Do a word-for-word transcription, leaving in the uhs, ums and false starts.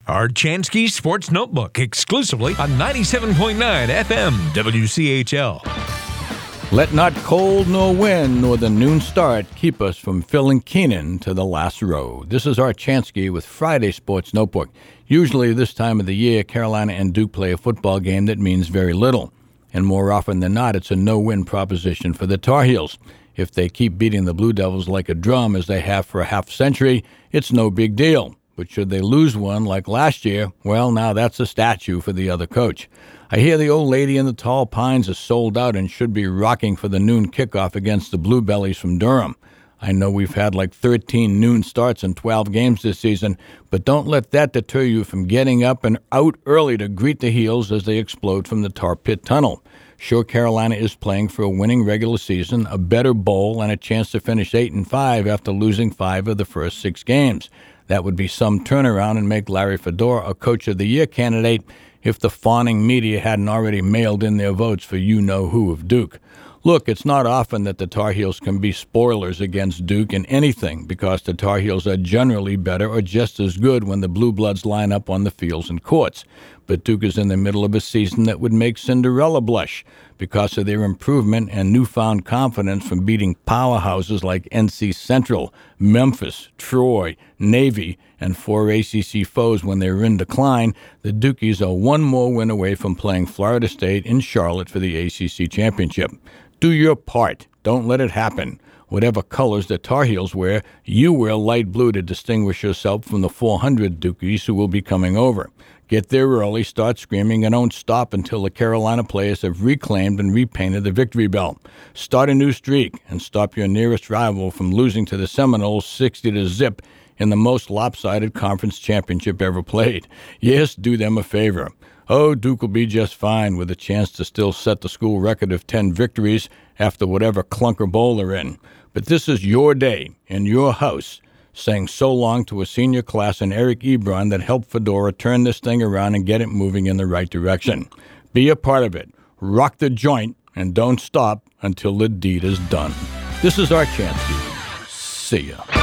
Archansky Sports Notebook, exclusively on ninety-seven point nine F M W C H L. Let not cold nor wind nor the noon start keep us from filling Keenan to the last row. This is Archansky with Friday Sports Notebook. Usually this time of the year, Carolina and Duke play a football game that means very little. And more often than not, it's a no-win proposition for the Tar Heels. If they keep beating the Blue Devils like a drum as they have for a half century, it's no big deal. But should they lose one like last year, well, now that's a statue for the other coach. I hear the old lady in the tall pines is sold out and should be rocking for the noon kickoff against the Blue Bellies from Durham. I know we've had like thirteen noon starts in twelve games this season, but don't let that deter you from getting up and out early to greet the Heels as they explode from the tar pit tunnel. Sure, Carolina is playing for a winning regular season, a better bowl, and a chance to finish eight and five after losing five of the first six games. That would be some turnaround and make Larry Fedora a Coach of the Year candidate if the fawning media hadn't already mailed in their votes for you-know-who of Duke. Look, it's not often that the Tar Heels can be spoilers against Duke in anything because the Tar Heels are generally better or just as good when the Blue Bloods line up on the fields and courts. But Duke is in the middle of a season that would make Cinderella blush because of their improvement and newfound confidence from beating powerhouses like N C Central, Memphis, Troy, Navy, and four A C C foes when they were in decline. The Dukies are one more win away from playing Florida State in Charlotte for the A C C championship. Do your part. Don't let it happen. Whatever colors the Tar Heels wear, you wear light blue to distinguish yourself from the four hundred Dukies who will be coming over. Get there early, start screaming, and don't stop until the Carolina players have reclaimed and repainted the victory bell. Start a new streak and stop your nearest rival from losing to the Seminoles sixty to zip in the most lopsided conference championship ever played. Yes, do them a favor. Oh, Duke will be just fine with a chance to still set the school record of ten victories after whatever clunker bowl they're in. But this is your day in your house, saying so long to a senior class in Eric Ebron that helped Fedora turn this thing around and get it moving in the right direction. Be a part of it. Rock the joint and don't stop until the deed is done. This is Archansky. See ya.